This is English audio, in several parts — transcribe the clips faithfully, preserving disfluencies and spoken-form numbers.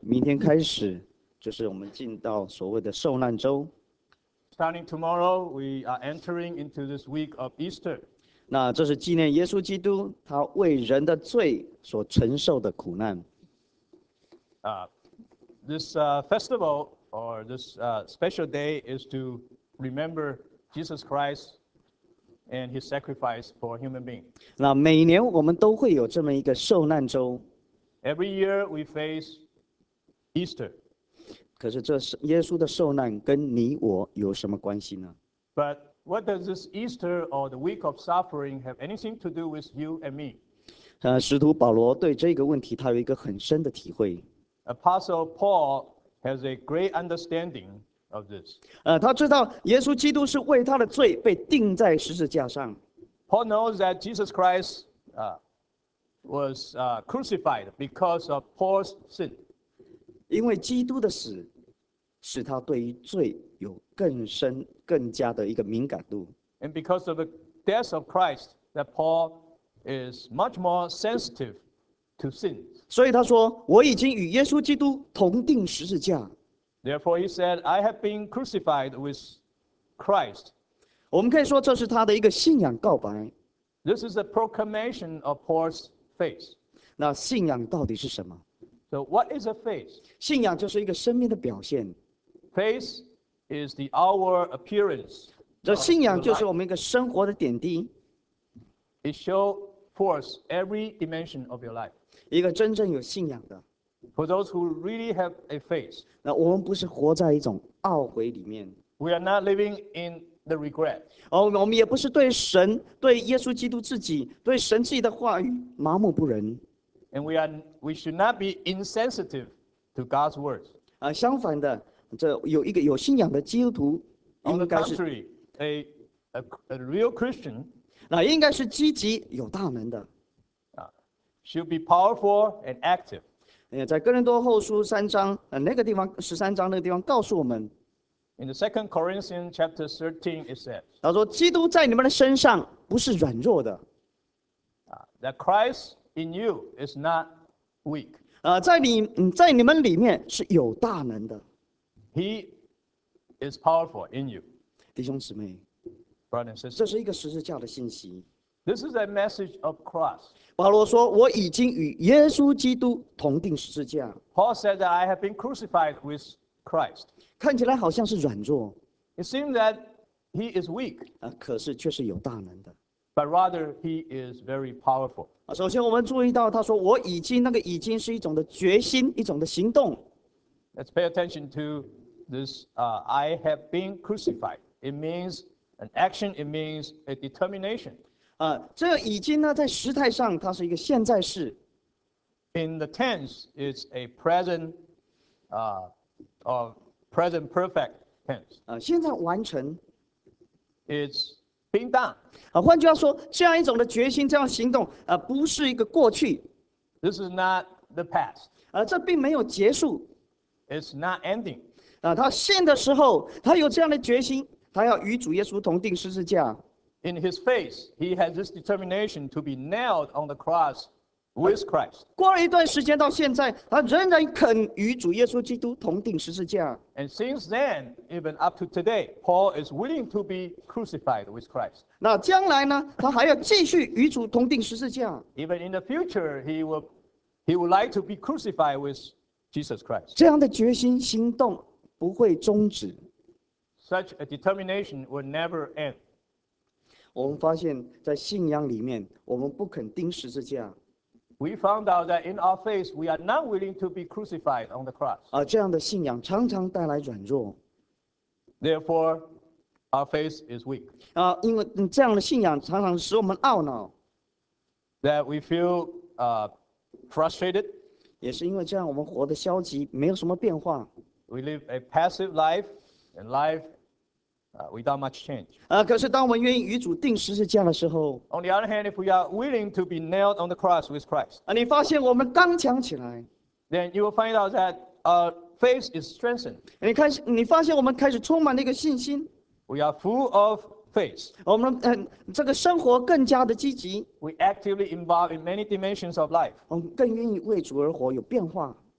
明天开始，就是我们进到所谓的受难周。 Starting tomorrow, we are entering into this week of Easter. 那这是纪念耶稣基督他为人的罪所承受的苦难。 Uh, this uh, festival or this uh, special day is to remember Jesus Christ and his sacrifice for human being. 那每年我们都会有这么一个受难周， Every year we face Easter, 可是这是耶稣的受难跟你我有什么关系呢？ but what does this Easter or the week of suffering have anything to do with you and me? 呃，使徒保罗对这个问题他有一个很深的体会。 Apostle Paul has a great understanding of this. 呃，他知道耶稣基督是为他的罪被钉在十字架上。 Paul knows that Jesus Christ uh, was uh, crucified because of Paul's sin. 因为基督的死，使他对于罪有更深、更加的一个敏感度。 And because of the death of Christ, that Paul is much more sensitive to sin. 所以他说：“我已经与耶稣基督同定十字架。” Therefore, he said, I have been crucified with Christ. 我们可以说这是他的一个信仰告白。 This is a proclamation of Paul's faith. 那信仰到底是什么？ So, what is a faith? 信仰就是一个生命的表现。 Faith is the outward appearance. 这信仰就是我们一个生活的点滴， It shows forth every dimension of your life. 一个真正有信仰的。 For those who really have a faith, 那我们不是活在一种懊悔里面， we are not living in the regret. 哦，我们也不是对神、对耶稣基督自己、对神自己的话语麻木不仁。 And we, are, we should not be insensitive to God's words. 啊，相反的，这有一个有信仰的基督徒， On 应 the 该是 contrary, a, a, a real Christian 那应该是积极有大能的。 uh, should be powerful and active. 呃，在哥林多后书三章，呃，那个地方十三章那个地方告诉我们， In the Second Corinthians chapter thirteen, it says 他说：“基督在你们的身上不是软弱的， uh, that Christ in you is not weak. 啊，在你嗯在你们里面是有大能的。” He is powerful in you, 弟兄姊妹， brothers and sisters. 这是一个十字架的信息。 This is a message of cross. 保罗说：“我已经与耶稣基督同定十字架。 Paul said that I have been crucified with Christ. ” 看起来好像是软弱 It seems that he is weak, 啊，可是却是有大能的 but rather he is very powerful. 啊。首先，我们注意到他说：“我已经”，那个“已经”是一种的决心，一种的行动。 Let's pay attention to this. Uh, I have been crucified. It means an action. It means a determination. 啊，这个“已经”呢，在时态上它是一个现在式， In the tense, it's a present, uh, or present perfect tense. 啊，现在完成。 It's being done. 啊，换句话说，这样一种的决心，这样行动，啊，不是一个过去， This is not the past. 啊，这并没有结束。 It's not ending. 啊，他现的时候，他有这样的决心，他要与主耶稣同定十字架。 In his faith, he has this determination to be nailed on the cross with Christ. 过了一段时间到现在，他仍然肯与主耶稣基督同定十字架。 And since then, even up to today, Paul is willing to be crucified with Christ. 那将来呢，他还要继续与主同定十字架。 Even in the future, he will, he would like to be crucified with Jesus Christ. 这样的决心行动不会终止。 Such a determination will never end. 我们发现，在信仰里面，我们不肯钉十字架 We found out that in our faith, we are not willing to be crucified on the cross. 啊，这样的信仰常常带来软弱 Therefore, our faith is weak. 啊，因为嗯这样的信仰常常使我们懊恼， That we feel uh, frustrated. 也是因为这样，我们活得消极，没有什么变化 We live a passive life, and life uh, without much change. 啊。可是当我们愿意与主定十字架的时候 On the other hand, if we are willing to be nailed on the cross with Christ, 啊，你发现我们刚强起来， then you will find out that our faith is strengthened. 你开始，你发现我们开始充满了一个信心， We are full of faith. 我们嗯、呃、这个生活更加的积极， We actively involve in many dimensions of life. 我们更愿意为主而活，有变化。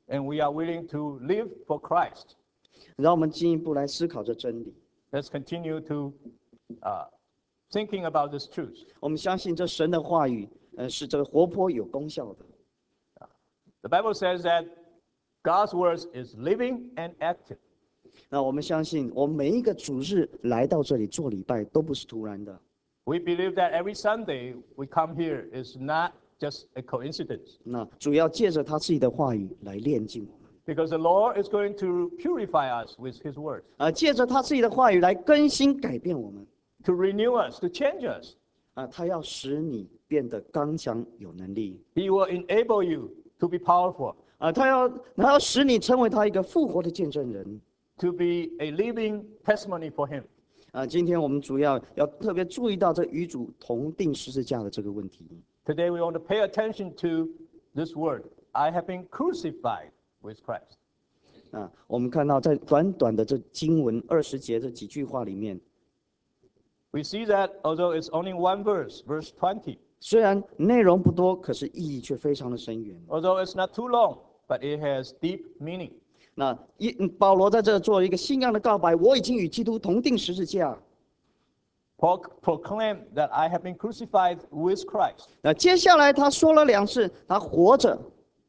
and we are willing to live for Christ. 让我们进一步来思考这真理。 Let's continue to uh, thinking about this truth. 我们相信这神的话语，呃，是这个活泼有功效的。 The Bible says that God's word is living and active. 那我们相信，我们每一个主日来到这里做礼拜，都不是突然的。 We believe that every Sunday we come here is not just a coincidence. 那主要借着他自己的话语来炼净我们， Because the Lord is going to purify us with His word, 啊，借着他自己的话语来更新改变我们， to renew us, to change us. 啊，他要使你变得刚强有能力， He will enable you to be powerful, 啊，他要他要使你成为他一个复活的见证人。 to be a living testimony for Him. 啊，今天我们主要要特别注意到这与主同定十字架的这个问题。 Today we want to pay attention to this word. I have been crucified with Christ. 啊，我们看到在短短的这经文二十节这几句话里面， We see that although it's only one verse, verse twenty, 虽然内容不多，可是意义却非常的深远。 although it's not too long, but it has deep meaning. 那一保罗在这做一个信仰的告白，我已经与基督同定十字架。 Paul proclaimed that I have been crucified with Christ. 那接下来他说了两次，他活着，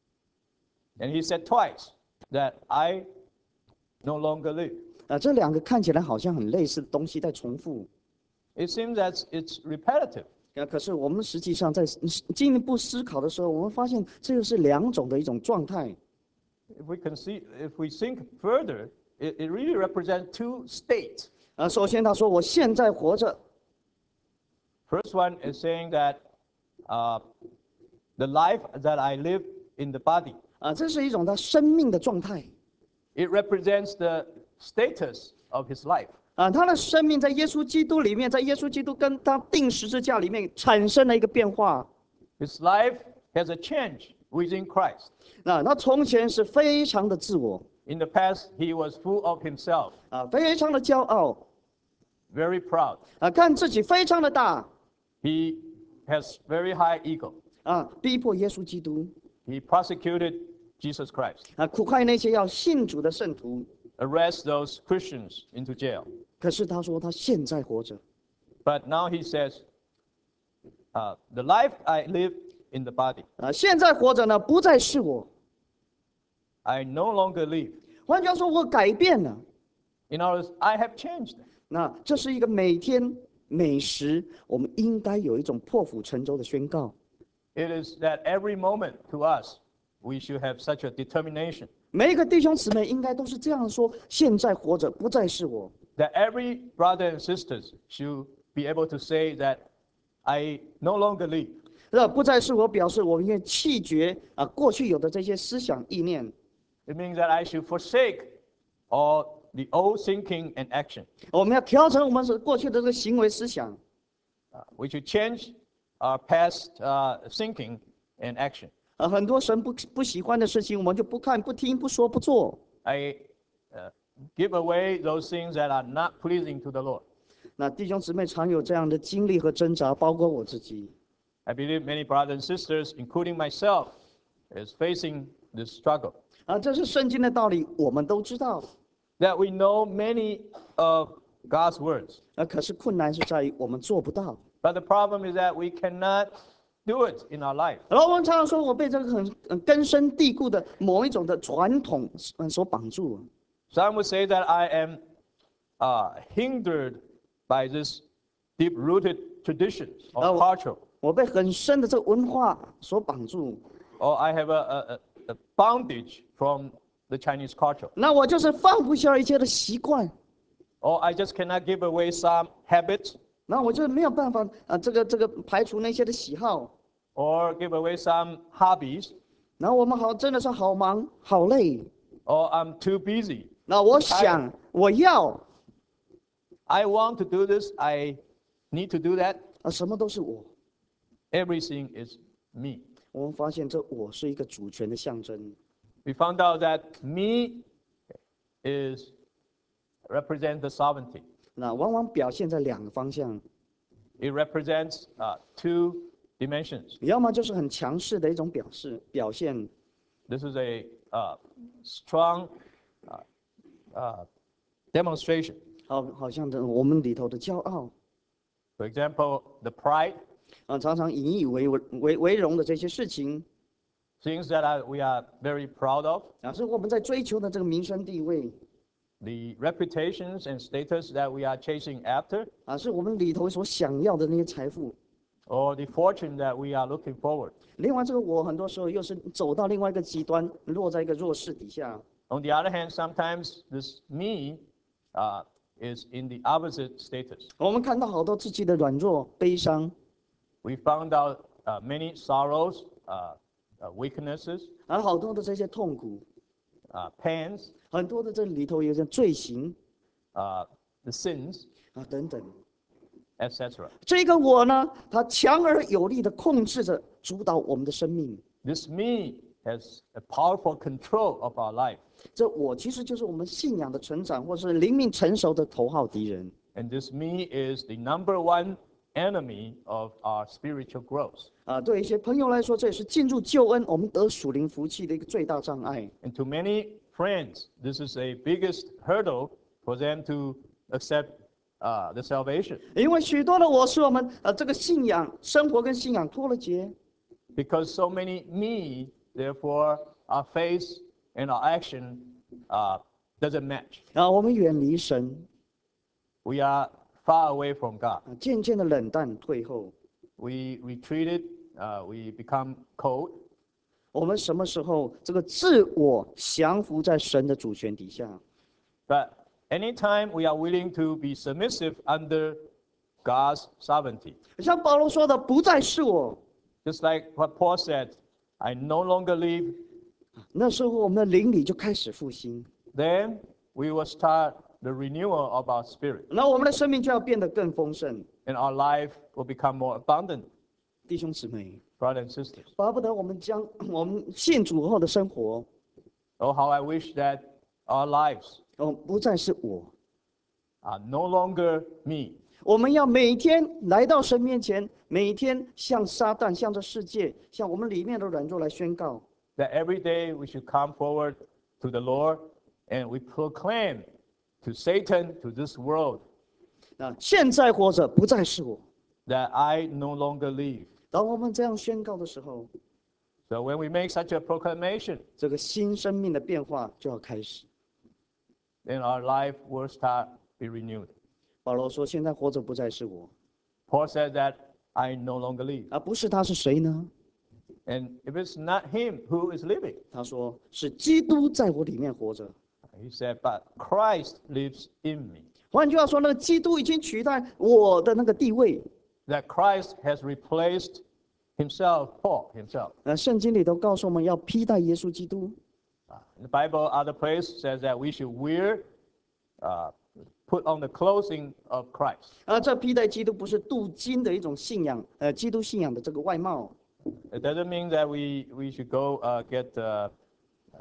And he said twice that I no longer live. 啊，这两个看起来好像很类似的东西在重复。 It seems that it's repetitive. 啊，可是我们实际上在进一步思考的时候，我们发现这又是两种的一种状态。 If we can see, if we think further, it, it really represents two states. 啊，首先他说我现在活着， First one is saying that uh, the life that I live in the body, 啊，这是一种他生命的状态。 it represents the status of his life. 啊，他的生命在耶稣基督里面，在耶稣基督跟他定十字架里面产生了一个变化。 His life has a change within Christ. 那他从前是非常的自我， In the past, he was full of himself, 啊，非常的骄傲， very proud. 啊，看自己非常的大， He has very high ego. 啊，逼迫耶稣基督， He prosecuted Jesus Christ, 啊，苦害那些要信主的圣徒。 arrest those Christians into jail. 可是他说他现在活着， But now he says, uh, the life I live in the body, 啊，现在活着呢，不再是我。 I no longer live. 换句话说，我改变了。 In other words, I have changed. 那这是一个每天每时，我们应该有一种破釜沉舟的宣告。 It is that every moment to us, we should have such a determination 每一个弟兄姊妹应该都是这样说：现在活着，不再是我。 that every brother and sisters should be able to say that I no longer live. 这不再是我，表示我们愿弃绝啊过去有的这些思想意念。 It means that I should forsake all the old thinking and action. 我们要调整我们是过去的这个行为思想。 Uh, we should change our past uh, thinking and action. 啊，很多神不不喜欢的事情，我们就不看、不听、不说、不做。 I uh, give away those things that are not pleasing to the Lord. 那弟兄姊妹常有这样的经历和挣扎，包括我自己。 I believe many brothers and sisters, including myself, is facing this struggle. 啊，这是圣经的道理，我们都知道。 That we know many of God's words. 啊，可是困难是在于我们做不到。 But the problem is that we cannot do it in our life. 然后我们常常说，我被这个很很根深蒂固的某一种的传统嗯所绑住。 Some would say that I am uh, hindered by this deep-rooted traditions or Oh. culture, 我被很深的这个文化所绑住， or I have a, a, a a bondage from the Chinese culture, 那我就是放不下一些的习惯， or I just cannot give away some habits, 那我就没有办法啊，这个这个排除那些的喜好。 or give away some hobbies, 然后我们好真的是好忙好累， or I'm too busy. 那我想我要 I want to do this, I need to do that. 啊，什么都是我。 Everything is me. 我们发现这我是一个主权的象征。 We found out that me is represents the sovereignty. 那往往表现在两个方向， It represents uh, two dimensions. 要么就是很强势的一种表示表现， This is a uh, strong uh, uh, demonstration. 好，好像的我们里头的骄傲 For example, the pride, 啊，常常引以为为为荣的这些事情 things that are, we are very proud of, 啊，是我们在追求的这个名声地位 the reputations and status that we are chasing after, 啊，是我们里头所想要的那些财富。 or the fortune that we are looking forward. 另外，这个我很多时候又是走到另外一个极端，落在一个弱势底下。 On the other hand, sometimes this me uh, is in the opposite status. 我们看到好多自己的软弱、悲伤 We found out uh, many sorrows, uh, uh, weaknesses, 啊，好多的这些痛苦， uh, pains, 很多的这里头有些罪行 uh, the sins, 啊等等。 et cetera. 这个我呢，他强而有力的控制着、主导我们的生命。 This me has a powerful control of our life. 这我其实就是我们信仰的成长，或是灵命成熟的头号敌人。 And this me is the number one enemy of our spiritual growth. 啊，对一些朋友来说，这也是进入救恩、我们得属灵福气的一个最大障碍。 And to many friends, this is a biggest hurdle for them to accept uh, the salvation. 因为许多的我是我们呃这个信仰生活跟信仰脱了节， Because so many me, therefore, our faith and our action uh, doesn't match. 啊，我们远离神， We are far away from God. 啊，渐渐的冷淡退后。 We retreated, uh, we become cold. 我们什么时候这个自我降服在神的主权底下？ But anytime we are willing to be submissive under God's sovereignty, 像保罗说的，不再是我。 just like what Paul said, I no longer live, 那时候我们的灵里就开始复兴， then we will start the renewal of our spirit, 那我们的生命就要变得更丰盛。 and our life will become more abundant, 弟兄姊妹， brothers and sisters. 巴不得我们将我们信主后的生活， Oh, how I wish that our lives 哦，不再是我。 are no longer me. 我们要每天来到神面前，每天向撒旦、向这世界、向我们里面的软弱来宣告： That every day we should come forward to the Lord and we proclaim to Satan, to this world, 啊，现在活着不再是我。 that I no longer live. 当我们这样宣告的时候， So when we make such a proclamation, 这个新生命的变化就要开始。 then our life will start be renewed. 保罗说：“现在活着不再是我， Paul said that I no longer live. 而不是他是谁呢？ And if it's not him who is living, 他说是基督在我里面活着。 he said, but Christ lives in me. 换句话说，那个基督已经取代我的那个地位。 That Christ has replaced himself, Paul himself. 呃，圣经里头告诉我们要披戴耶稣基督。 Uh, the Bible, other place says that we should wear, uh, put on the clothing of Christ. 而这披戴基督不是镀金的一种信仰，呃，基督信仰的这个外貌。 It doesn't mean that we, we should go uh, get uh, uh,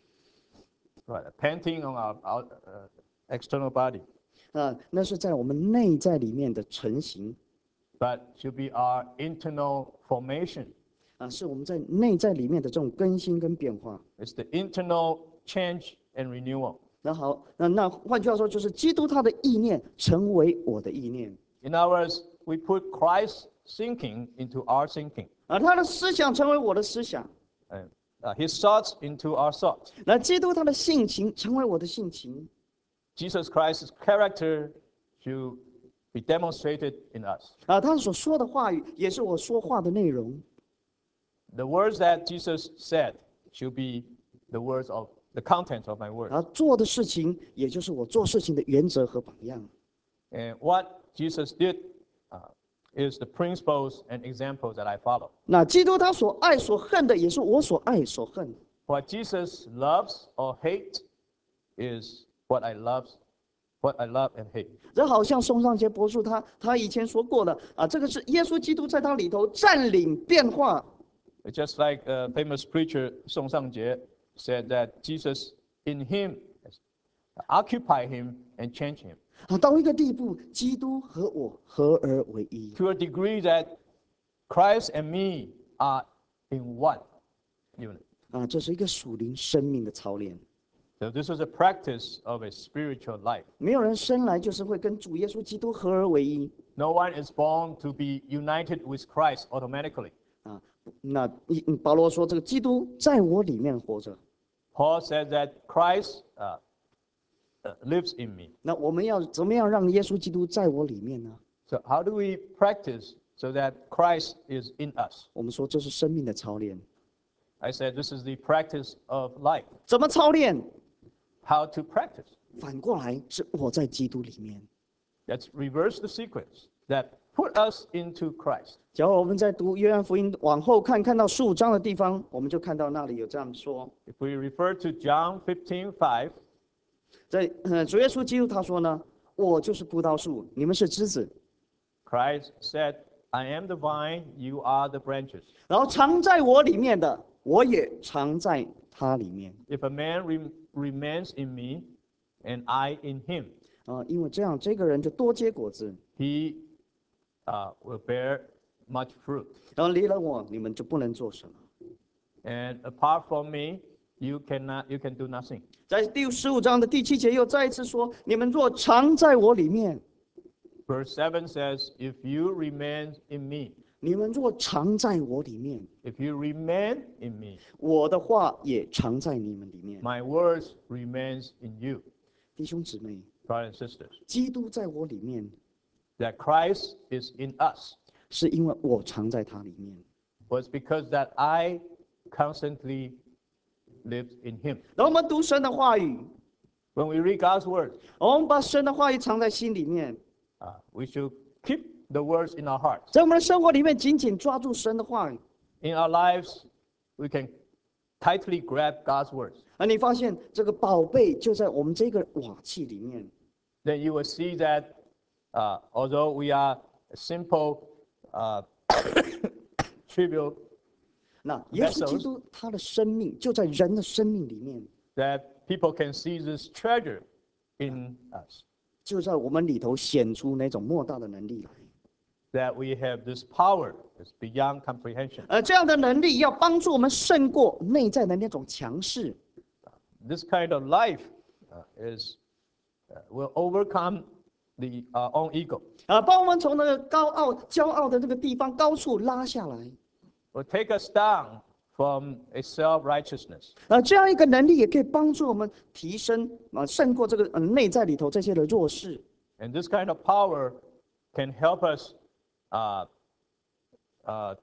what, a painting on our, our uh, external body, 啊，那是在我们内在里面的成型 but should be our internal formation. 啊，是我们在内在里面的这种更新跟变化。 It's the internal change and renewal. 那好，那那换句话说，就是基督他的意念成为我的意念 In other words, we put Christ's thinking into our thinking, 啊，他的思想成为我的思想， and uh, his thoughts into our thoughts. 那基督他的性情成为我的性情 Jesus Christ's character should be demonstrated in us. 啊，他所说的话语也是我说话的内容 The words that Jesus said should be the words of the content of my words. 啊，做的事情也就是我做事情的原则和榜样。 And what Jesus did uh, is the principles and examples that I follow. 那基督他所爱所恨的，也是我所爱所恨。 What Jesus loves or hates is what I love, what I love and hate. 这好像宋尚杰博士他他以前说过的啊，这个是耶稣基督在他里头占领变化 It's just like a famous preacher Song Sang-jie said that Jesus in him occupy him and change him 啊，到一个地步，基督和我合而为一 to a degree that Christ and me are in one unit. 啊，这是一个属灵生命的操练。 So this is a practice of a spiritual life. 没有人生来就是会跟主耶稣基督合而为一 No one is born to be united with Christ automatically. 啊。那一嗯保罗说，这个基督在我里面活着。 Paul says that Christ uh, uh, lives in me. 那我们要怎么样让耶稣基督在我里面呢？ So how do we practice so that Christ is in us? 我们说这是生命的操练。 I said this is the practice of life. 怎么操练？ How to practice? 反过来是我在基督里面。 Let's reverse the sequence that put us into Christ. 假如我们在读约翰福音往后看，看到十五章的地方，我们就看到那里有这样说， If we refer to John fifteen five, 在呃主耶稣基督他说呢，我就是葡萄树，你们是枝子， Christ said, I am the vine, you are the branches. 然后藏在我里面的，我也藏在他里面。 If a man rem- remains in me and I in him, 啊、因为这样这个人就多结果子， he uh, will bear much fruit. 然后离了我，你们就不能做什么。 And apart from me, you cannot, you can do nothing. 在第十五章的第七节又再一次说，你们若藏在我里面， Verse seven says, if you remain in me, 你们若藏在我里面， if you remain in me, 我的话也藏在你们里面。 my words remains in you. 弟兄姊妹， Brothers and sisters, 基督在我里面， that Christ is in us 是因为我藏在他里面。 was because that I constantly lived in him. 然后我们读神的话语， When we read God's word, 我们把神的话语藏在心里面， uh, we should keep the words in our hearts. 在我们的生活里面紧紧抓住神的话语。 In our lives, we can tightly grab God's words. 而你发现这个宝贝就在我们这个瓦器里面。 Then you will see that uh, although we are simple, uh, trivial, 那耶稣基 Vessels 督他的生命就在人的生命里面， that people can see this treasure in us, 就在我们里头显出那种莫大的能力来。 that we have this power that's beyond comprehension. 而这样的能力要帮助我们胜过内在的那种强势。 This kind of life uh, is uh, will overcome the our own ego. 啊，把我们从那个高傲、骄傲的这个地方高处拉下来。 Will take us down from a self-righteousness. 啊，这样一个能力也可以帮助我们提升啊，胜过这个呃内在里头这些的弱势。 And this kind of power can help us uh, uh,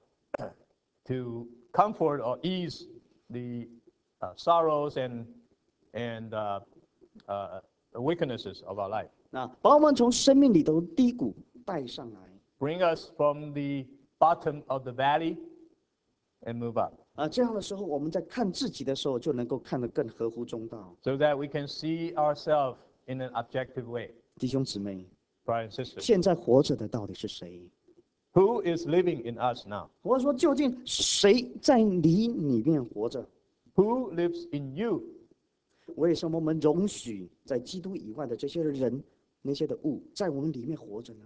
to comfort or ease the uh, sorrows and and uh, uh, weaknesses of our life. 啊，把我们从生命里头低谷带上来。 Bring us from the bottom of the valley and move up, 啊，这样的时候，我们在看自己的时候，就能够看得更合乎中道。 so that we can see ourselves in an objective way. 弟兄姊妹， Brothers and sisters, 现在活着的到底是谁？ who is living in us now? 或者说，究竟谁在你里面活着？ Who lives in you? 为什么我们容许在基督以外的这些人、那些的物，在我们里面活着呢？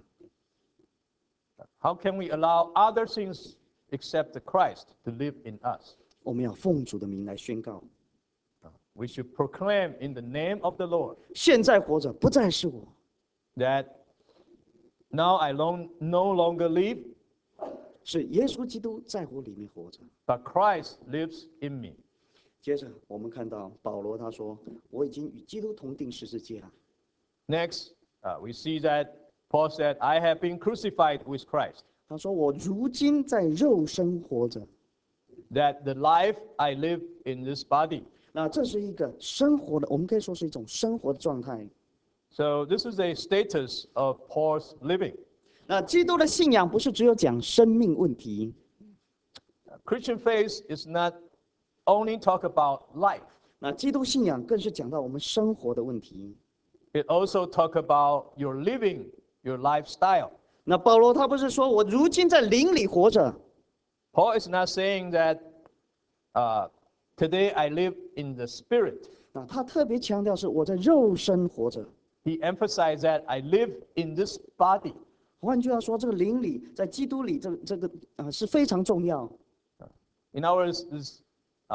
How can we allow other things except the Christ to live in us? 我们要奉主的名来宣告： We should proclaim in the name of the Lord 现在活着不再是我， that now I long, no longer live, 是耶稣基督在我里面活着。 but Christ lives in me. 接着我们看到保罗他说：“我已经与基督同定十字架了。 Next, uh, we see that Paul said, I have been crucified with Christ, ” 他说：“我如今在肉身活着。 that the life I live in this body. ” 那这是一个生活的，我们可以说是一种生活的状态。 So this is a status of Paul's living. 那基督的信仰不是只有讲生命问题， Christian faith is not only talk about life. 那基督信仰更是讲到我们生活的问题。 It also talk about your living, your lifestyle. 那保罗他不是说我如今在灵里活着， Paul is not saying that uh, today I live in the spirit. 那他特别强调是我在肉身活着。 He emphasized that I live in this body. 换句话说，这个灵里在基督里，这这个啊、是非常重要。 In other words, this, uh,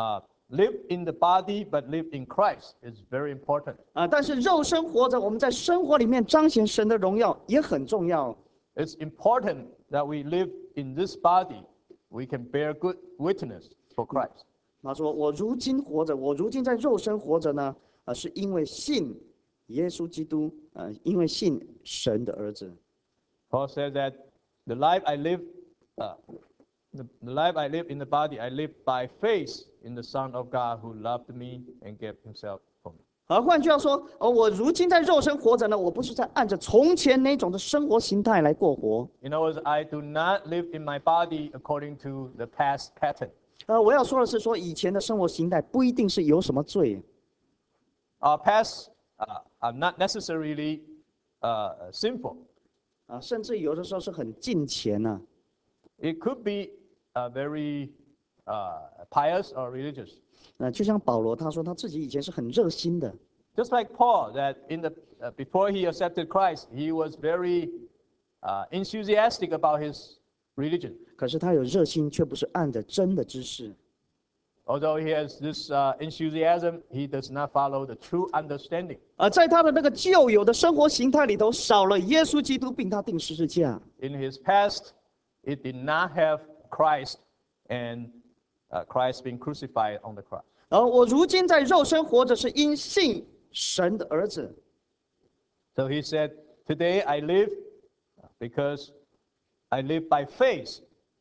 live in the body but live in Christ is very important. 啊，但是肉身活着，我们在生活里面彰显神的荣耀也很重要。 It's important that we live in this body. We can bear good witness for Christ. 他说：“我如今活着，我如今在肉身活着呢，啊，是因为信耶稣基督，呃，因为信神的儿子。 Paul said that the life I live, uh, the, the life I live in the body, I live by faith in the Son of God who loved me and gave himself for me. 而换句话说，哦，我如今在肉身活着呢，我不是在按着从前那种的生活形态来过活。 In other words, I do not live in my body according to the past pattern. 呃，我要说的是说，以前的生活形态不一定是有什么罪， Our past uh, are not necessarily uh, sinful. 啊，甚至有的时候是很近前呐、 It could be uh, very uh, pious or religious. 呃，就像保罗他说他自己以前是很热心的， Just like Paul, that in the uh, before he accepted Christ, he was very uh, enthusiastic about his religion. 可是他有热心，却不是按着真的知识。 Although he has this uh, enthusiasm, he does not follow the true understanding. 而在他的那个旧有的生活形态里头，少了耶稣基督，并他定十字架。 In his past, it did not have Christ and uh, Christ being crucified on the cross. 而我如今在肉身活着，是因信神的儿子。 So he said, "Today I live because I live by faith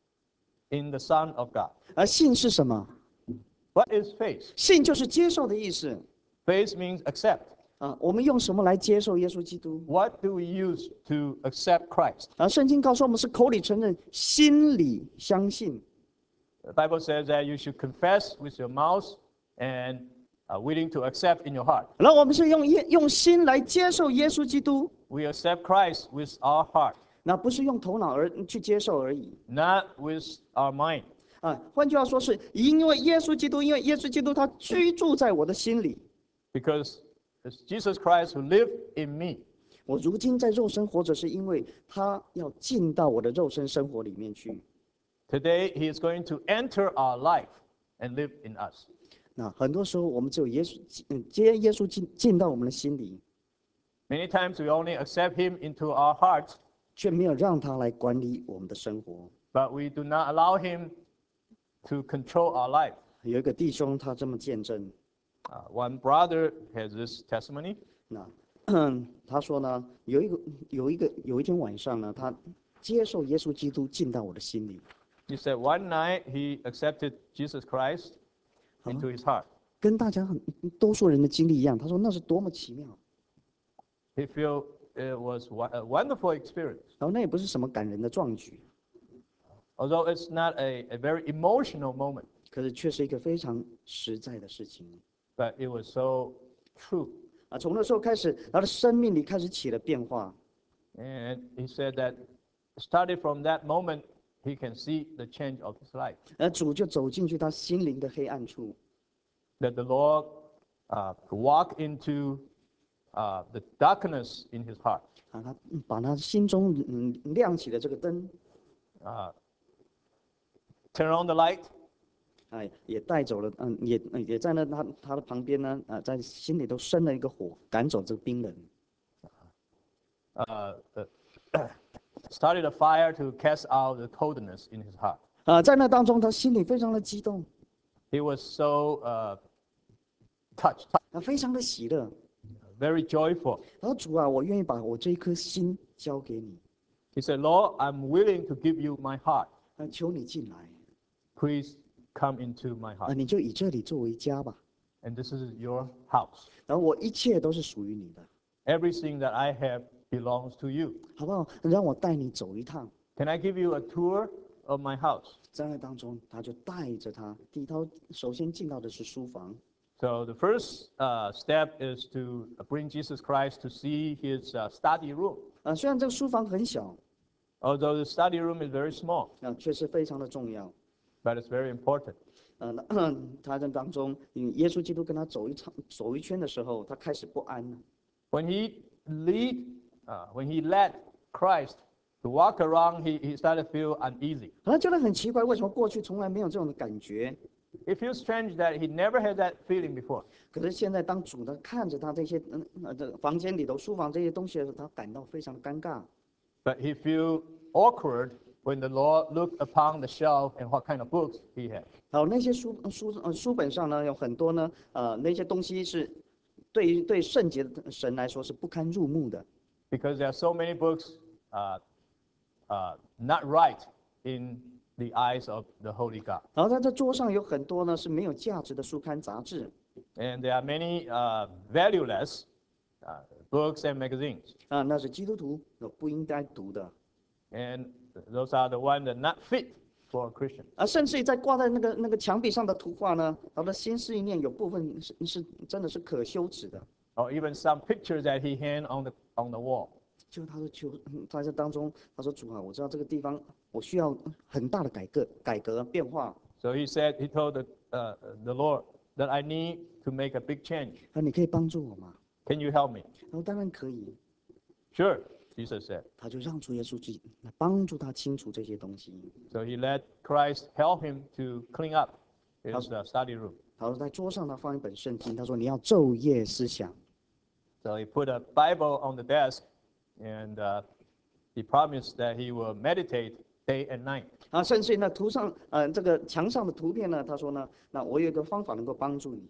in the Son of God." 而信是什么？ What is faith? 信就是接受的意思。 Faith means accept. 啊，我们用什么来接受耶稣基督？ What do we use to accept Christ? 啊，圣经告诉我们是口里承认，心里相信。 The Bible says that you should confess with your mouth and are willing to accept in your heart. 然后我们是用耶用心来接受耶稣基督， We accept Christ with our heart, 那不是用头脑而去接受而已。 not with our mind. 啊，换句话说，是因为耶稣基督，因为耶稣基督他居住在我的心里。 Because it's Jesus Christ who lives in me. 我如今在肉身活着，是因为他要进到我的肉身生活里面去。 Today, he is going to enter our life and live in us. 那很多时候，我们只有耶稣，嗯，接耶稣进进到我们的心里， Many times we only accept him into our hearts, 却没有让他来管理我们的生活。 but we do not allow him to control our life. 有一个弟兄他这么见证， Uh, one brother has this testimony. 那他说呢，有一个有一个有一天晚上呢，他接受耶稣基督进到我的心里， He said one night he accepted Jesus Christ into his heart. 跟大家很多数人的经历一样。他说那是多么奇妙， He felt it was wo- a wonderful experience. 然后那也不是什么感人的壮举， Although it's not a, a very emotional moment, 可是却是一个非常实在的事情 but it was so true. 啊！从那时候开始，他的生命里开始起了变化。 And he said that started from that moment, he can see the change of his life. 而主就走进去他心灵的黑暗处， That the Lord uh, walked into uh, the darkness in his heart, 啊，他把他心中嗯亮起的这个灯， uh, turn on the light, 哎，也带走了，嗯，也也在那他他的旁边呢，啊，在心里头生了一个火，赶走这个冰冷。 uh, uh, started a fire to cast out the coldness in his heart. 啊，在那当中，他心里非常的激动， He was so uh, touched, 啊，非常的喜乐。 very joyful. 他说：“主啊，我愿意把我这一颗心交给你， He said, Lord, I'm willing to give you my heart. 啊，求你进来， Please come into my 啊， heart. 你就以这里作为家吧。 And this is your house. 然后我一切都是属于你的， Everything that I have belongs to you. 好不好？让我带你走一趟。 Can I give you a tour of my house?” 在那当中，他就带着他，第一套首先进到的是书房， So the first uh, step is to bring Jesus Christ to see his uh, study room. 啊，虽然这个书房很小， Although the study room is very small, 啊，却是非常的重要。 but it's very important. 呃，那他在当中，嗯，耶稣基督跟他走一场走一圈的时候，他开始不安了。 When he lead, uh, when he led Christ to walk around, he, he started to feel uneasy. 他觉得很奇怪，为什么过去从来没有这种的感觉？ it feels strange that he never had that feeling before. 可是现在当主呢看着他这些嗯呃这个房间里头书房这些东西的时候，他感到非常的尴尬。 But he feel awkward when the Lord looked upon the shelf and what kind of books he had. 好，那些书书呃书本上呢有很多呢呃那些东西是对于对圣洁的神来说是不堪入目的。 Because there are so many books uh, uh, not right in the eyes of the Holy God. 然后他这桌上有很多呢是没有价值的书刊杂志 And there are many uh, valueless uh, books and magazines. 啊，那是基督徒呃不应该读的。 And those are the ones that not fit for a Christian. 啊，甚至于在挂在那个那个墙壁上的图画呢，他的心思意念有部分是是真的是可羞耻的。 Or even some pictures that he hang on the, on the wall. 就他说求嗯他在当中，他说主啊，我知道这个地方我需要很大的改革、改革变化。 So he said, he told the, uh, the Lord that I need to make a big change. 啊，你可以帮助我吗？ Can you help me? 然后当然可以， Sure, Jesus said. 他就让主耶稣去来帮助他清除这些东西。 So he let Christ help him to clean up his uh, study room. 他说在桌上呢放一本圣经，他说你要昼夜思想。 So he put a Bible on the desk, and uh, he promised that he will meditate day and night. 啊，甚至于呢图上呃这个墙上的图片呢，他说呢，那我有一个方法能够帮助你。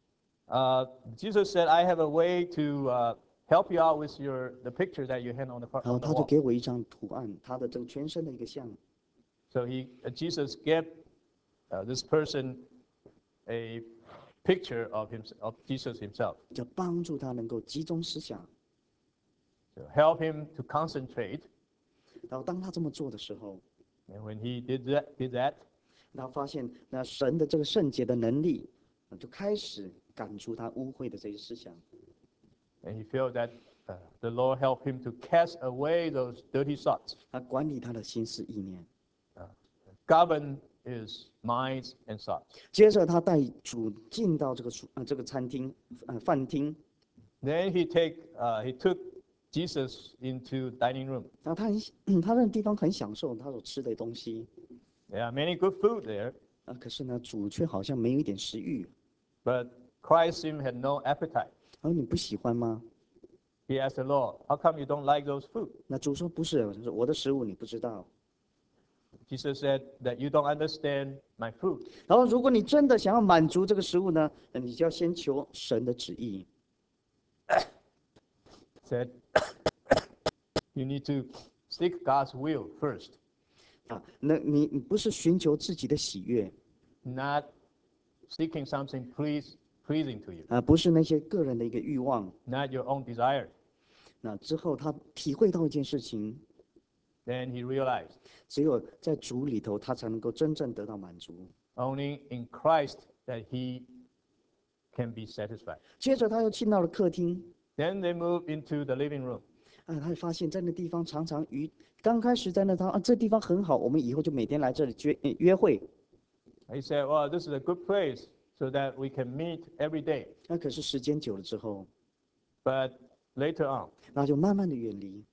Uh, Jesus said, I have a way to uh, help you out with your the picture that you hang on the, 然后 on the 他就 wall. 给我一张图案，他的这个全身的一个像。 So he, uh, Jesus gave uh, this person a picture of, him, of Jesus himself 就帮助他能够集中思想。 to help him to concentrate. 然后当他这么做的时候， And when he did that, did that, 他发现那神的这个圣洁的能力，啊就开始赶出他污秽的这些思想。 and he felt that uh, the Lord helped him to cast away those dirty thoughts. 他管理他的心思意念。 Govern his minds and thoughts. 接着他带主进到这个厨呃这个餐厅呃饭厅， Then he take uh, he took Jesus into dining room. 然后他很嗯他那个地方很享受他所吃的东西 There are many good food there, 啊，可是呢主却好像没有一点食欲。 but Christ seemed had no appetite. 然后你不喜欢吗？ He asked the Lord, "How come you don't like those food?" 那主说不是，我的食物你不知道。 Jesus said that you don't understand my food. 然后如果你真的想要满足这个食物呢，那你就要先求神的旨意。 Said you need to seek God's will first, 啊，那你你不是寻求自己的喜悦 not seeking something please pleasing to you, 啊，不是那些个人的一个欲望。 not your own desire. 那之后他体会到一件事情， Then he realized 只有在主里头，他才能够真正得到满足。 only in Christ that he can be satisfied. 接着他又进到了客厅， Then they moved into the living room. 啊，他就发现，在那地方常常与刚开始在那他啊，这地方很好，我们以后就每天来这里约呃约会。 He said, "Well, this is a good place so that we can meet every day." 那可是时间久了之后， But later on, 那就慢慢的远离。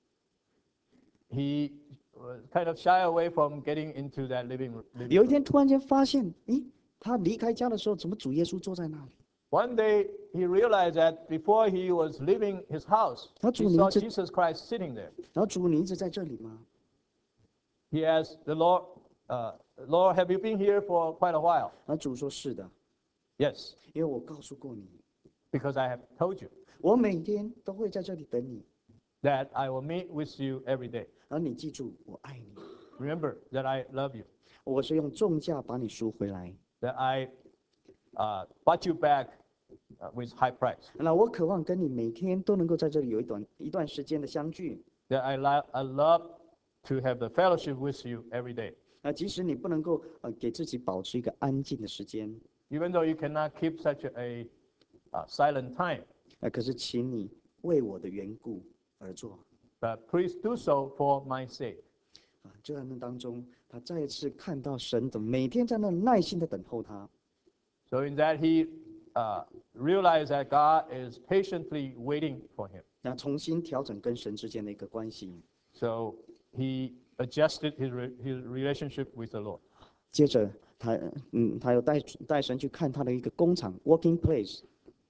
he was kind of shy away from getting into that living room. living 有一 room. 天突然间发现，咦，他离开家的时候，怎么主耶稣坐在那里？ One day, he realized that before he was leaving his house, he 他主你 saw 一直， Jesus Christ sitting there. 然后主你一直在这里吗？ He asked the Lord, uh, "Lord, have you been here for quite a while?" 然后主说是的， Yes, 因为我告诉过你， because I have told you 我每天都会在这里等你。 that I will meet with you every day. 然后你记住，我爱你， Remember that I love you, 我是用重价把你赎回来。 that I uh, bought you back uh, with high price, 那我渴望跟你每天都能够在这里有一段一段时间的相聚。 that I, lo- I love to have the fellowship with you every day. 那即使你不能够呃给自己保持一个安静的时间， Even though you cannot keep such a, uh, silent time, 呃，可是请你为我的缘故而做。 but please do so for my sake. 啊，就在那当中，他再一次看到神怎么每天在那耐心的等候他。 So in that he uh, realized that God is patiently waiting for him. 那重新调整跟神之间的一个关系。 So he adjusted his, re- his relationship with the Lord. 接着他嗯，他又带带神去看他的一个工厂 working place。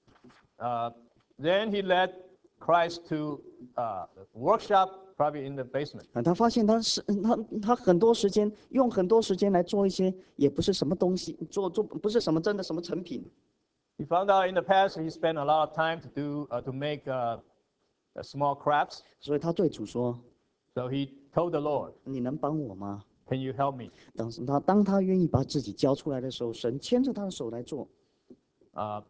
Uh, then he led Christ to uh, workshop, probably in the basement. 啊，他发现他是嗯他他很多时间用很多时间来做一些也不是什么东西，做做不是什么真的什么成品。 He found out in the past he spent a lot of time to do uh, to make uh, uh, small crafts. 所以他对主说 So he told the Lord, 你能帮我吗？ "Can you help me?" 当时他当他愿意把自己交出来的时候，神牵着他的手来做。 Uh,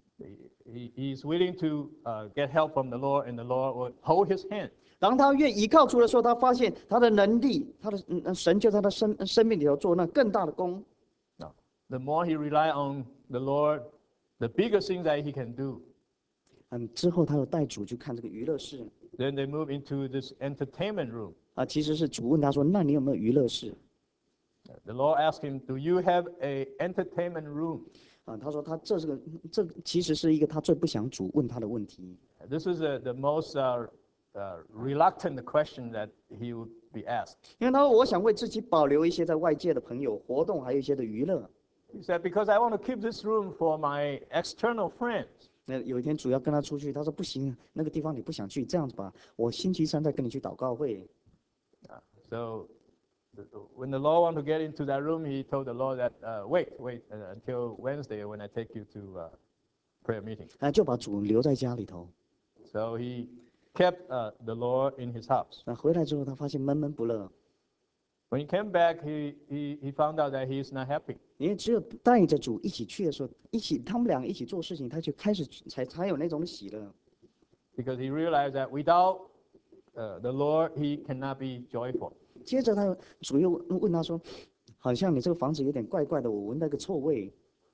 he, he's willing to uh, get help from the Lord, and the Lord will hold his hand. 当他愿依靠主的时候，他发现他的能力，他的嗯嗯神就在他的生生命里头做那更大的工。 Now, the more he rely on the Lord, the bigger things that he can do. 嗯，之后他又带主去看这个娱乐室。 Then they move into this entertainment room. 啊，其实是主问他说：“那你有没有娱乐室 The Lord asked him, "Do you have a entertainment room?" 啊？”他说他这是个这其实是一个他最不想主问他的问题。 This is uh, the most uh, uh, reluctant question that he would be asked. 因为他说我想为自己保留一些在外界的朋友活动，还有一些的娱乐。 He said, "Because I want to keep this room for my external friends." 那有一天主要跟他出去，他说不行，那个地方你不想去，这样子吧，我星期三再跟你去祷告会。 Uh, so the- when the Lord wanted to get into that room, he told the Lord that, uh, wait, wait uh, until Wednesday when I take you to uh, prayer meeting. 啊，就把主留在家里头。 So he kept uh, the Lord in his house. 那回来之后，他发现闷闷不乐， When he came back, he, he, he found out that he's not happy. 因为只有带着主一起去的时候，一起他们两个一起做事情，他就开始才才有那种喜乐。 Because he realized that without uh, the Lord, he cannot be joyful. 接着他主又问他说：“好像你这个房子有点怪怪的，我闻到个臭味。”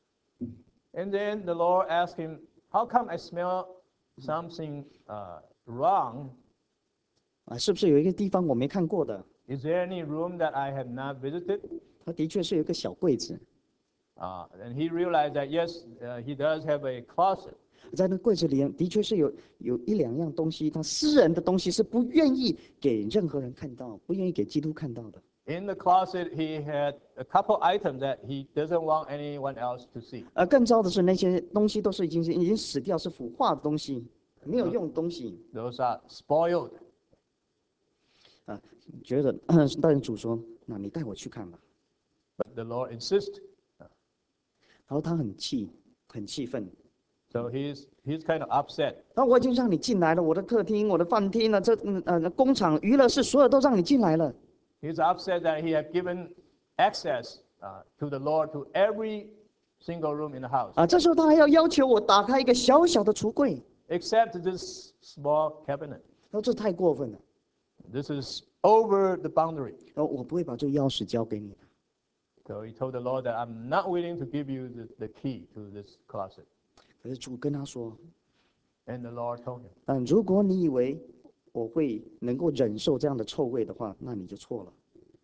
And then the Lord asked him, "How come I smell something uh, wrong? 啊，是不是有一个地方我没看过的？ Is there any room that I have not visited?" 他的确是有一个小柜子， Uh, and he realized that yes, uh, he does have a closet. 在那柜子里的确是有有一两样东西，他私人的东西是不愿意给任何人看到，不愿意给基督看到的。 In the closet, he had a couple items that he doesn't want anyone else to see. 而更糟的是，那些东西都是已经是已经死掉，是腐化的东西，没有用的东西。 Those are spoiled. 啊，觉得但是主说：“那你带我去看吧。” But the Lord insists. 然后他很气，很气愤。 So he's, he's kind of upset. 那我已经让你进来了，我的客厅、我的饭厅了，这嗯呃工厂、娱乐室，所有都让你进来了。 He's upset that he had given access uh, to the Lord to every single room in the house, 啊，这时候他还要要求我打开一个小小的橱柜， except this small cabinet. 他说这太过分了， This is over the boundary. 然后我不会把这个钥匙交给你的。 So he told the Lord that I'm not willing to give you the, the key to this closet. 可是主跟他说， And the Lord told him, 但如果你以为我会能够忍受这样的臭味的话，那你就错了。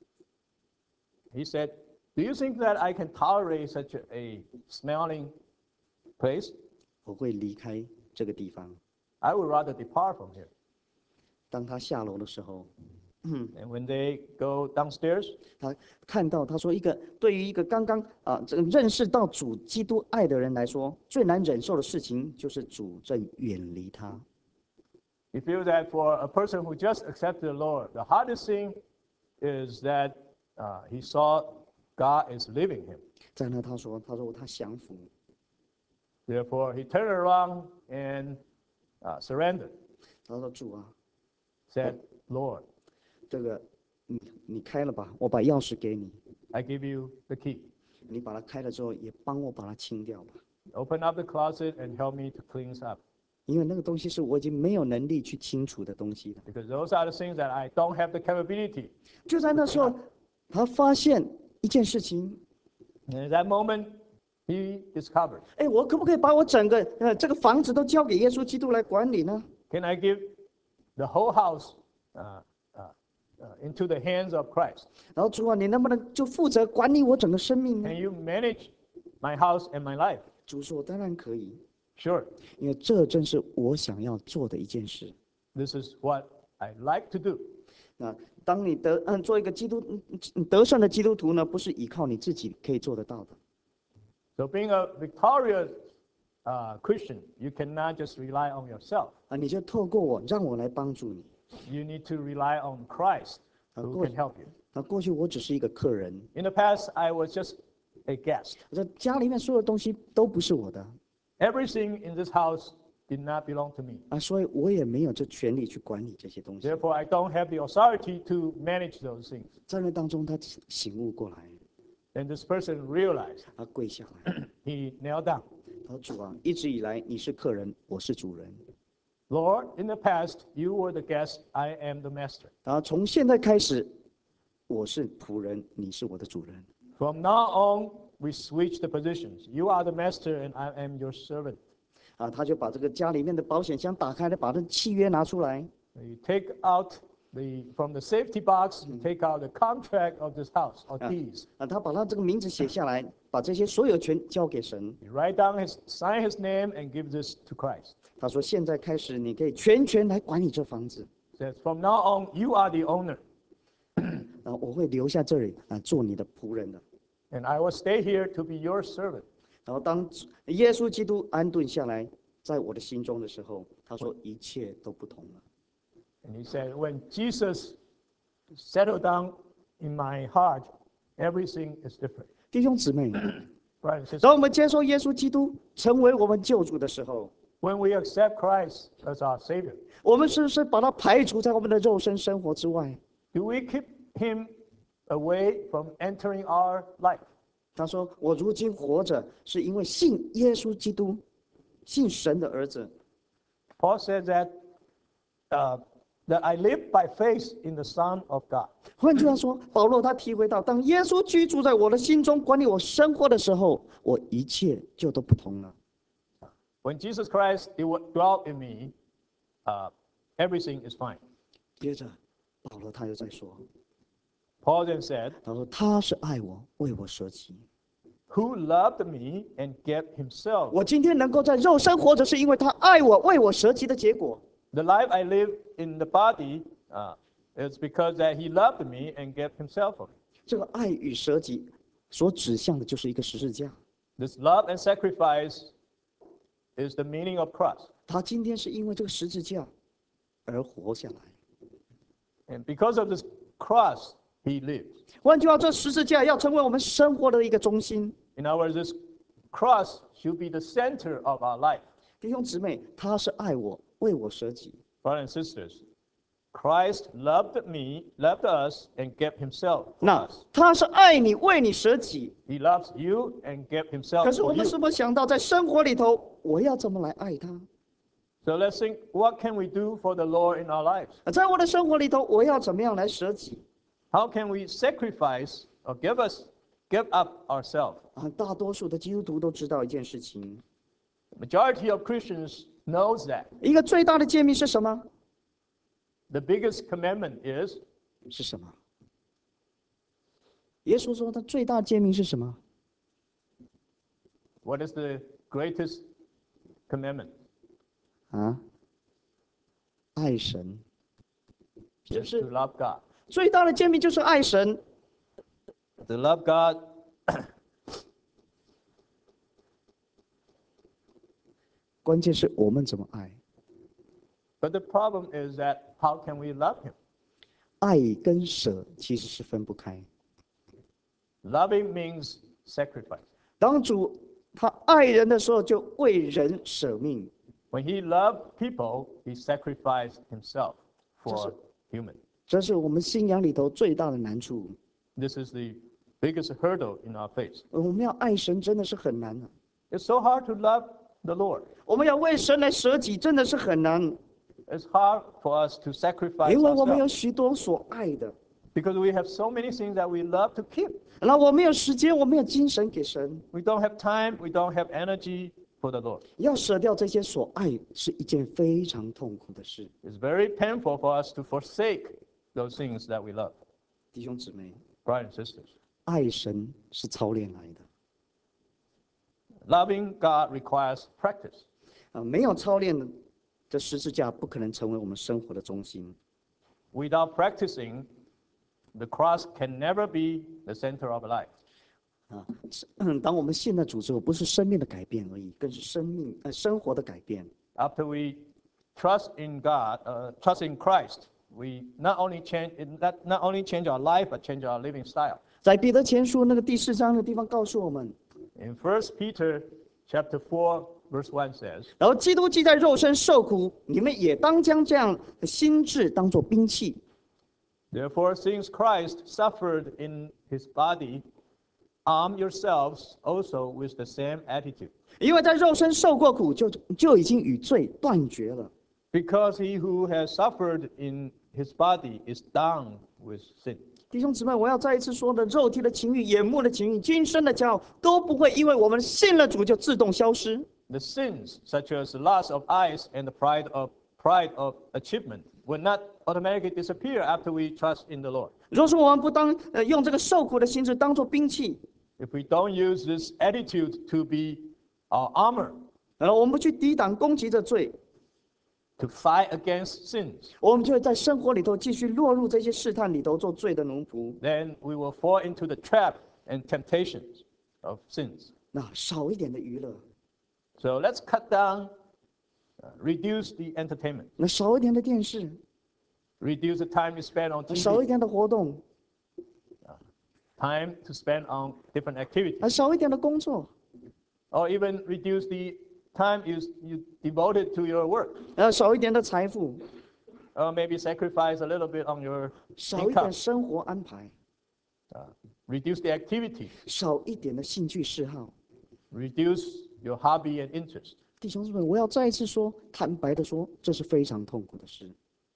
he said, "Do you think that I can tolerate such a, a smelling place? 我会离开这个地方。 I would rather depart from here." 当他下楼的时候， And when they go downstairs, 他看到他说，一个对于一个刚刚啊这个认识到主基督爱的人来说，最难忍受的事情就是主正远离他。 he feels that for a person who just accepted the Lord, the hardest thing is that uh, he saw God is leaving him. 在那他说，他说他降服， Therefore, he turned around and uh, surrendered, 他说主啊， said, "Lord, 这个你你开了吧，我把钥匙给你， I give you the key. 你把它开了之后，也帮我把它清掉吧， Open up the closet and help me to clean up. 因为那个东西是我已经没有能力去清除的东西了。 Because those are the things that I don't have the capability." 就在那时候，他发现一件事情， And at that moment, he discovered, 哎，我可不可以把我整个呃这个房子都交给耶稣基督来管理呢？ can I give the whole house uh, uh, uh, into the hands of Christ? 然后主啊，你能不能就负责管理我整个生命呢？ Can you manage my house and my life? 主说：“当然可以， Sure. 因为这正是我想要做的一件事。 This is what I like to do. 那当你得嗯做一个基督嗯得胜的基督徒呢，不是依靠你自己可以做得到的。 So being a victorious uh, Christian, you cannot just rely on yourself. 啊，你就透过我，让我来帮助你。 You need to rely on Christ who can help you. 那过去我只是一个客人， In the past, I was just a guest. 我在家里面所有东西都不是我的 Everything in this house did not belong to me. 啊，所以我也没有这权利去管理这些东西。 Therefore, I don't have the authority to manage those things. 在那当中，他醒悟过来， Then this person realized, 他跪下来， he knelt down. 他说：“主啊，一直以来你是客人，我是主人。 Lord, in the past, you were the guest, I am the master. 然后从现在开始，我是仆人，你是我的主人。 From now on, we switch the positions. You are the master, and I am your servant. 啊，他就把这个家里面的保险箱打开了，把这契约拿出来， You take out the from the safety box, you take out the contract of this house or deeds. 啊，他把他这个名字写下来，把这些所有权交给神。 You write down his, sign his name, and give this to Christ. 他说：现在开始，你可以全权来管理这房子。 Says from now on, you are the owner, 然后我会留在这里啊，做你的仆人的。 and I will stay here to be your servant. 然后当耶稣基督安顿下来，在我的心中的时候，他说一切都不同了。 And he said, when Jesus settled down in my heart, everything is different. 弟兄姊妹， Right? Says, 当我们接受耶稣基督成为我们救主的时候， when we accept Christ as our Savior, 我们是不是把他排除在我们的肉身生活之外？ do we keep him away from entering our life? 他说：我如今活着，是因为信耶稣基督，信神的儿子。 Paul says that, uh, that I live by faith in the Son of God. 换句话说，保罗他体会到，当耶稣居住在我的心中，管理我生活的时候，我一切就都不同了。 When Jesus Christ dwelt in me, uh, everything is fine. 接着，保罗他又在说， Paul then said, 他说他是爱我，为我舍己。 who loved me and gave himself. 我今天能够在肉身活着，是因为他爱我，为我舍己的结果。 The life I live in the body uh, is because that he loved me and gave himself for me. 这个爱与舍己所指向的就是一个十字架。 This love and sacrifice is the meaning of cross. 他今天是因为这个十字架而活下来。 And because of this cross, he lives. 换句话，这十字架要成为我们生活的一个中心。 In other words, this cross should be the center of our life. 弟兄姊妹，他是爱我，为我舍己。 Brothers and sisters, Christ loved me, loved us, and gave himself for 那 us. 他是爱你，为你舍己。 He loves you and gave 可 himself 是我 for 们 you. 是否想到，在生活里头，我要怎么来爱他？ So let's think, what can we do for the Lord in our lives? 在我的生活里头，我要怎么样来舍己？ How can we sacrifice or give us, give up ourselves? 啊，大多数的基督徒都知道一件事情， Majority of Christians knows that 一个最大的诫命是什么？ the biggest commandment is 是什么？耶稣说，他最大的诫命是什么？ what is the greatest commandment? 啊，爱神，是不 Is 是 to love God. 最大的诫命就是爱神？ To love God, 关键是我们怎么爱。 but the problem is that how can we love Him? 爱跟舍其实是分不开。 Loving means sacrifice. 当主他爱人的时候，就为人舍命。 When He loved people, He sacrificed Himself for Just- human. 这是我们信仰里头最大的难处。 This is the biggest hurdle in our faith. 我们要爱神真的是很难的、 It's so hard to love the Lord. 我们要为神来舍己，真的是很难， It's hard for us to sacrifice 因为我们有 ourselves 许多所爱的， because we have so many things that we love to keep. 然后我们有时间，我们有精神给神， We don't have time, we don't have energy for the Lord. 要舍掉这些所爱，是一件非常痛苦的事。 It's very painful for us to forsake those things that we love. 弟兄姊妹， Brothers and sisters, 爱神是操练来的 loving God requires practice. 啊，没有操练的，这十字架不可能成为我们生活的中心。 without practicing, the cross can never be the center of life. 啊，嗯，当我们信了主之后，不是生命的改变而已，更是生命呃生活的改变。 After we trust in God, uh, trust in Christ, we not only change not, not only change our life, but change our living style. 在彼得前书那个第四章的地方告诉我们， In First Peter chapter four, verse one says, 然后基督既在肉身受苦，你们也当将这样的心志当作兵器。 Therefore, since Christ suffered in his body, arm yourselves also with the same attitude. 因为在肉身受过苦就，就已经与罪断绝了。 Because he who has suffered in his body is done with sin. 弟兄姊妹，我要再一次说的，肉体的情欲、眼目的情欲、今生的骄傲，都不会因为我们信了主就自动消失。 The sins, such as the lust of eyes and the pride of pride of achievement, will not automatically disappear after we trust in the Lord. 若是我们不当呃用这个受苦的心志当作兵器， If we don't use this attitude to be our armor 然后我们不去抵挡攻击这罪， to fight against sins, 我们就会在生活里头继续落入这些试探里头做罪的奴仆。 then we will fall into the trap and temptations of sins. 那少一点的娱乐， So let's cut down, uh, reduce the entertainment, 那少一点的电视， reduce the time you spend on 少一 T V, 点的活动， time to spend on different activities, 啊，少一点的工作， or even reduce the time you, you devoted to your work, 呃，少一点的财富， or maybe sacrifice a little bit on your 少一点 income, 生活安排， uh, reduce the activity, 少一点的兴趣嗜好。 reduce your hobby and interest. 弟兄姊妹，我要再一次说，坦白的说，这是非常痛苦的事。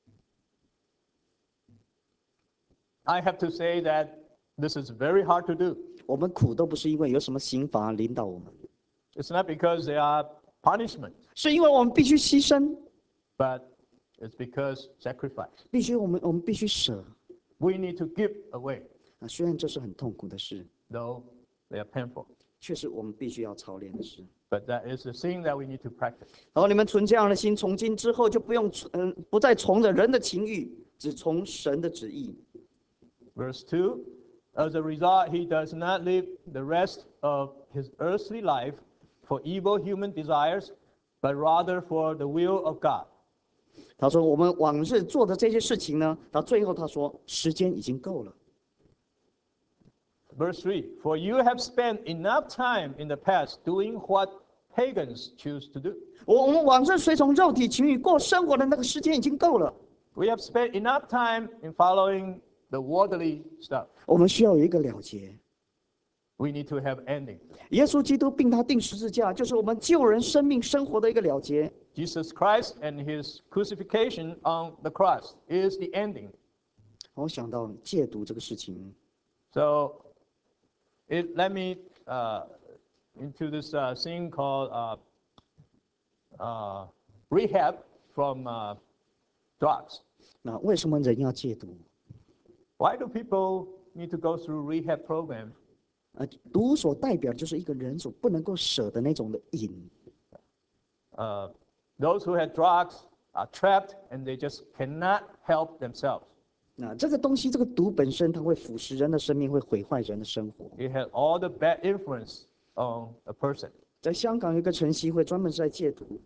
I have to say that this is very hard to do. 我们苦都不是因为有什么刑罚领导我们， It's not because they are punishment, 是因为我们必须牺牲， but it's because sacrifice. 必须我们我们必须舍。 We need to give away, 啊，虽然这是很痛苦的事， though they are painful. 却是我们必须要操练的事。 But that is the thing that we need to practice. 然后你们存这样的心，从今之后就不用嗯、不再从着人的情欲，只从神的旨意。 Verse two, as a result, he does not live the rest of his earthly life for evil human desires, but rather for the will of God. 他说：“我们往日做的这些事情呢，到最后他说，时间已经够了。 Verse three, for you have spent enough time in the past doing what pagans choose to do. 我我们往日随从肉体情欲过生活的那个时间已经够了。 We have spent enough time in following the worldly stuff. 我们需要有一个了结。 We need to have ending. 耶稣基督并他定十字架，就是我们救人生命生活的一个了结。 Jesus Christ and his crucifixion on the cross is the ending. 我想到戒毒这个事情， So it led me uh, into this uh, thing called uh, uh, rehab from uh, drugs. 那为什么人要戒毒？ Why do people need to go through rehab program? 呃，毒所代表就是一个人所不能够舍的那种的瘾。 Uh, those who had drugs are trapped and they just cannot help themselves. 那这个东西，这个毒本身，它会腐蚀人的生命，会毁坏人的生活。 It has all the bad influence on a person. 在香港有一个晨曦会，专门是在戒毒。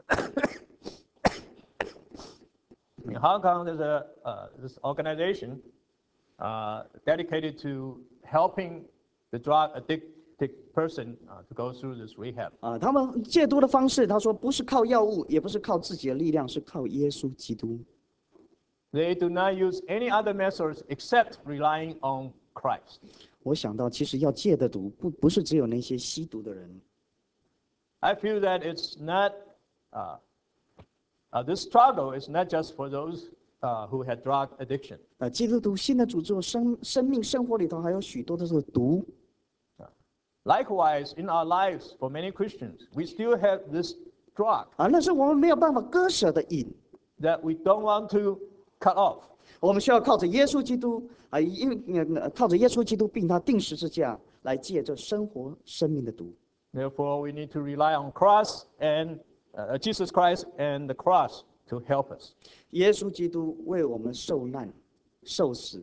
In Hong Kong, there's a uh, this organization uh, dedicated to helping the drug addicted person uh, to go through this rehab. 啊，他们戒毒的方式，他说不是靠药物，也不是靠自己的力量，是靠耶稣基督。 They do not use any other methods except relying on Christ. 我想到，其实要戒的毒，不不是只有那些吸毒的人， I feel that it's not, uh, uh, this struggle is not just for those uh, who had drug addiction. 啊，基督徒新的主之后，生生命生活里头还有许多的这个毒。 Likewise, in our lives, for many Christians, we still have this drug 啊，那是我们没有办法割舍的瘾。 that we don't want to cut off. 我们需要靠着耶稣基督啊，因为呃靠着耶稣基督并他定十字架来戒这生活生命的毒。 Therefore, we need to rely on cross and uh, Jesus Christ and the cross to help us. 耶稣基督为我们受难、受死。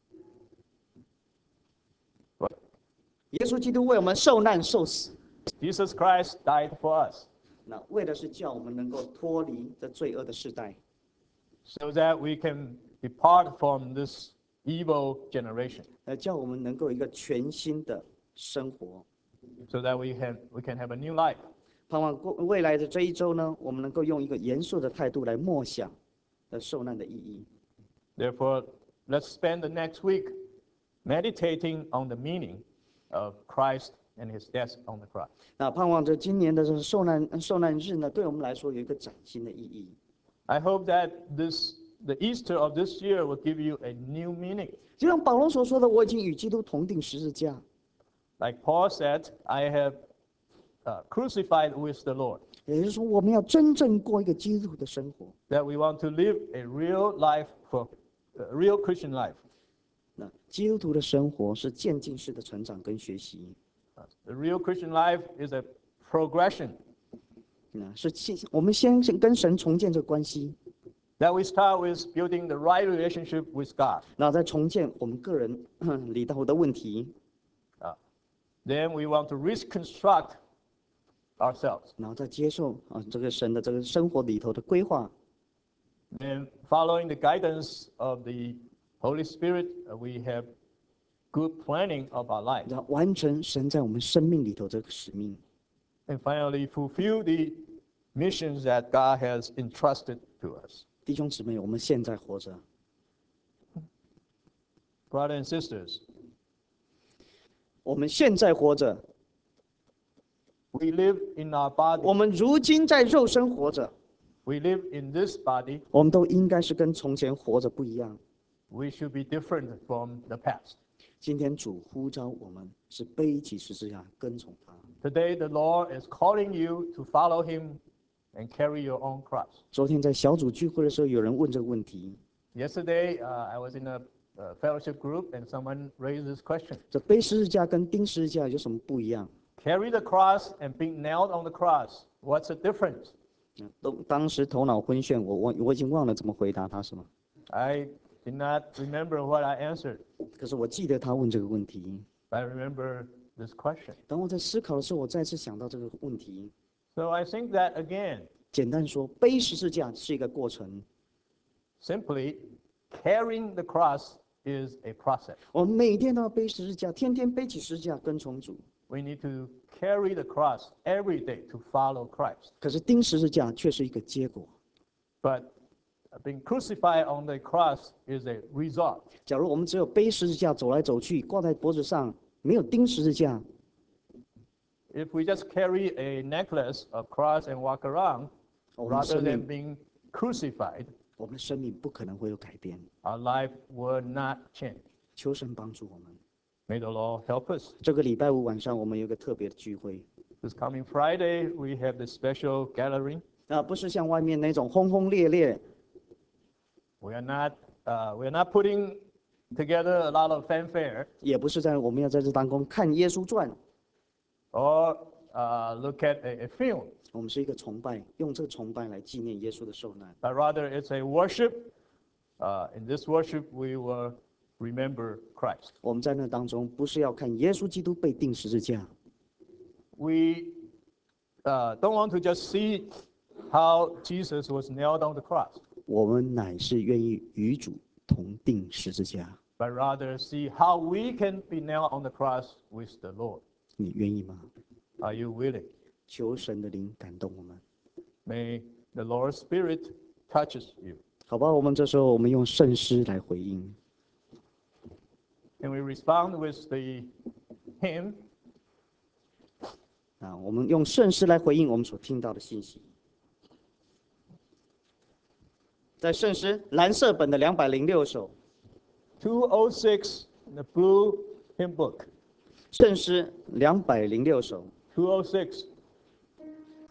But 耶稣基督为我们受难、受死， Jesus Christ died for us 那为的是叫我们能够脱离这罪恶的世代， so that we can depart from this evil generation, 呃，叫我们能够有一个全新的生活。 so that we can, we can have a new life. 盼望过未来的这一周呢，我们能够用一个严肃的态度来默想的受难的意义。 Therefore, let's spend the next week meditating on the meaning of Christ and his death on the cross. 那盼望着今年的这个受难受难日呢，对我们来说有一个崭新的意义。 I hope that this, the Easter of this year will give you a new meaning. 就像保罗所说的，我已经与基督同定十字架。 Like Paul said, I have uh, crucified with the Lord. 也就是说，我们要真正过一个基督徒的生活。 That we want to live a real life for a real Christian life. 那基督徒的生活是渐进式的成长跟学习， Uh, The real Christian life is a progression 那是先我们先跟神重建这个关系， that we start with building the right relationship with God. 然后再重建我们个人里头的问题， Uh, then we want to reconstruct ourselves. 然后再接受啊这个神的这个生活里头的规划。 And following the guidance of the Holy Spirit, uh, we have good planning of our life. 然后完成神在我们生命里头这个使命。 And finally, fulfill the missions that God has entrusted to us. 弟兄姊妹，我们现在活着， Brothers and sisters, 我们现在活着， we live in our 我 body. 们如今在肉身活着， We live in this body. 我们都应该是跟从前活着不一样。 We should be different from the past. 今天主呼召我们是背起十字架跟从他。 Today, the Lord is calling you to follow Him and carry your own cross. 昨天在小组聚会的时候，有人问这个问题： Yesterday, uh, I was in a uh, fellowship group and someone raised this question. 这背十字架跟钉十字架有什么不一样？ Carry the cross and being nailed on the cross. What's the difference? 嗯都当时头脑昏眩，我我我已经忘了怎么回答他什么。 I did not remember what I answered, 可是我记得他问这个问题。 but I remember this question. 当我在思考的时候，我再次想到这个问题。 So I think that again, 简单说，背十字架是一个过程。 simply carrying the cross is a process. 我们每天都要背十字架，天天背起十字架跟从主。 We need to carry the cross every day to follow Christ. 可是钉十字架却是一个结果。 But being crucified on the cross is a result. 假如我们只有背十字架走来走去，挂在脖子上，没有钉十字架， If we just carry a necklace of cross and walk around, 我们的 rather 生 than 命， being crucified, 我们的生命不可能会有改变。 our life will not change. 求神帮助我们。 May the Lord help us. 这个礼拜五晚上，我们有一个特别的聚会， This coming Friday, we have the special gathering. 啊，不是像外面那种轰轰烈烈， We are not, uh, we are not putting together a lot of fanfare 也不是在我们要在这当中看《耶稣传》， or uh, look at a, a film, 我们是一个崇拜，用这个崇拜来纪念耶稣的受难。 but rather it's a worship. Uh, in this worship, we will remember Christ. 我们在那当中不是要看耶稣基督被钉十字架， We uh, don't want to just see how Jesus was nailed on the cross, 我们乃是愿意与主同钉十字架。 but rather see how we can be nailed on the cross with the Lord. 你愿意吗？ Are you willing? 求神的灵感动我们， May the Lord's Spirit touches you. 好吧？我们这时候我们用圣诗来回应。 And we respond with the hymn. 啊，我们用圣诗来回应我们所听到的信息。在圣诗蓝色本的两百零六首， two oh six in the blue hymn book. 圣诗两百零六首， two oh six